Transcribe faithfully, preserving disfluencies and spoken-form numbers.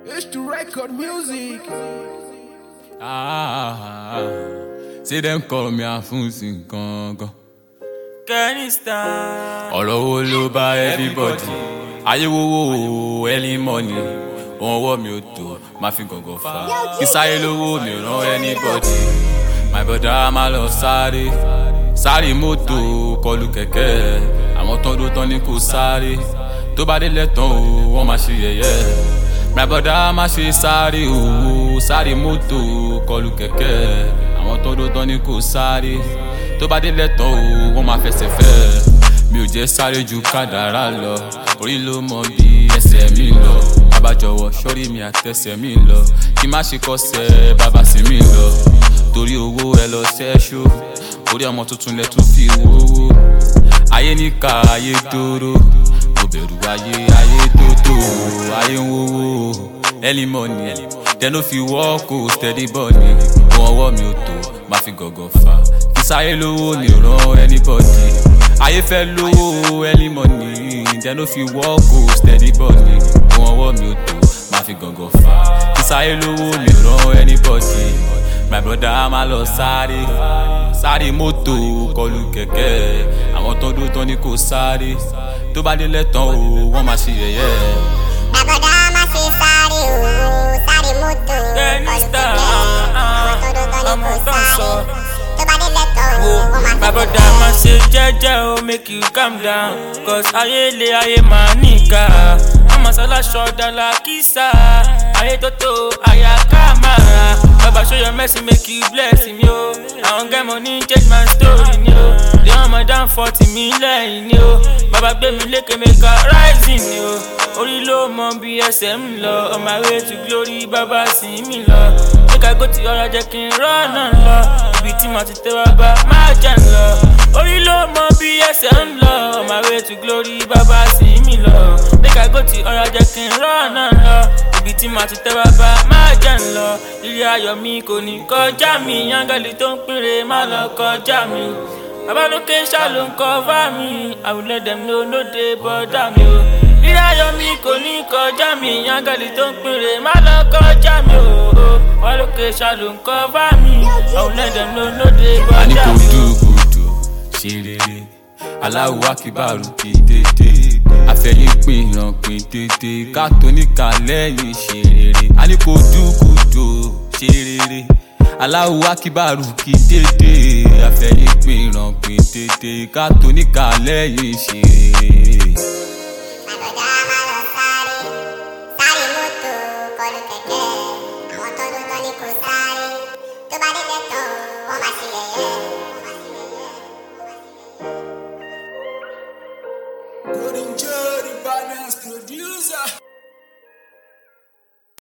It's to record music. Ah, see them call me a funsin gangan. Kenny Star. Ọ̀rọ̀ wo ló bá everybody? Ayé wo wo early morning. Wọ́n wọ́ mi ò tó, máa fi gàngàn fà. Kí sáyé lówó mi ò rán anybody. My brother máa lọ sáré. Sáré mọ́tò kọlù kẹ̀kẹ́. Àwọn tán ló tán ní kò sáré. Tó bá dé lẹ́tàn o, wọ́n máa ṣe yẹ̀yẹ́. My brother máa ṣe sáré o. Sáré mọ́tò kọlù kẹ̀kẹ́. Àwọn tán ló tán ní kò sáré. Tó bá dé lẹ́tàn o, wọ́n máa fẹsẹ̀ fẹ́. Mi ò jẹ́ sáré ju kádàrá lọ. Orí ló mọ bí ẹsẹ̀ mi lọ. Bàbá jọ̀wọ́ sórí mi àtẹsẹ̀ mi lọ. Kí má ṣe kọ́sẹ̀ bàbá sí mi lọ. Torí owó ẹ lọ ṣẹ́ṣó. Orí ọmọ tuntun lẹ tún fi wówó. Ayé níkà ayé dóró. Mo bẹ̀rù ayé ayé tótó. Ayé ń wówó. Early morning. Then no fi walk o steady body. Ohun ọwọ́ mi ò tó. Má fi gọ̀gọ̀ fà. Kí sáyé lówó ni ò rán anybody. Ayé fẹ́ lówó early morning. Then no fi walk o steady body. Ohun ọwọ́ mi ò tó. Má fi gọ̀gọ̀ fà. Kí sáyé lówó ni ò rán anybody. My brother máa lọ sáré. Sáré mọ́tò kọlù kẹ̀kẹ́. Àwọn tó dó tán ní kò sáré. Tó bá dé lẹ́tàn o, wọ́n máa ṣe yẹ̀yẹ́. My brother máa ṣe sáré o. Sáré mọ́tò Kenny kọlù Star. kẹ̀kẹ́. Àwọn tó dó tán ní ọmọ kò tó ń sọ. sáré. Tó bá dé lẹ́tàn o, wọ́n máa My ṣe brother yẹ̀yẹ́. máa ṣe jẹ́jẹ́ o, make you calm down. Cause ayé lé ayé máa níkà. Ọmọ sọlá ṣọ̀dá la kìsà. Ayé tó tó àyà kámàrà. Baba show your mercy, make you bless me o. I don't get money, change my story ni o. They want my down forty million ni o. Baba gbé mi lékè make a rising ni o. Orí ló mọ bí ẹsẹ̀ ń lọ. On my way to glory, baba sì mí lọ. Make I go to ọ̀rọ̀ jẹ́ kí n rọ́nà lọ. Ibi tí màá ti tẹ́ bàbá máa jẹ́ ń lọ. Orí ló mọ bí ẹsẹ̀ ń lọ. On my way to glory, baba sì mí lọ. Make I go to ọ̀rọ̀ jẹ́ kí n rọ́nà lọ. Ibi tí màá ti tẹ́ bàbá máa jẹ́ ń lọ. Ilé ayọ̀ mi kò ní kọjá mi. Áńgẹ́lì tó ń pínre má lọ kọjá mi. Bàbá lókè ṣá ló ń cover mi. I will let them know no dey bother mi o. Ilé ayọ̀ mi kò ní kọjá mi. Áńgẹ́lì tó ń pínre má lọ kọjá mi o. Bàbá lókè ṣá ló ń cover mi. I will let them know no dey A ní bother kò mi o. dúgùdù ṣe rere. Aláwo akíbàrú kì í dédé. Àfẹ̀yìn pin ìran pin dédé. Kátó níkà lẹ́yìn ṣe rere. A ní kò dúgùdù ṣe rere. Aláwo akíbàrú kì í dédé. Àfẹ̀yìn pin ìran pin dédé. Kátó níkà lẹ́yìn ṣe rere. My brother máa lọ sáré. Sáré mọ́tò kọlù kẹ̀kẹ́. Àwọn tó dó tán ní kò sáré. Tó bá dé lẹ́tàn o, wọ́n máa ṣe yẹ̀yẹ́. Golden Jody, finance producer.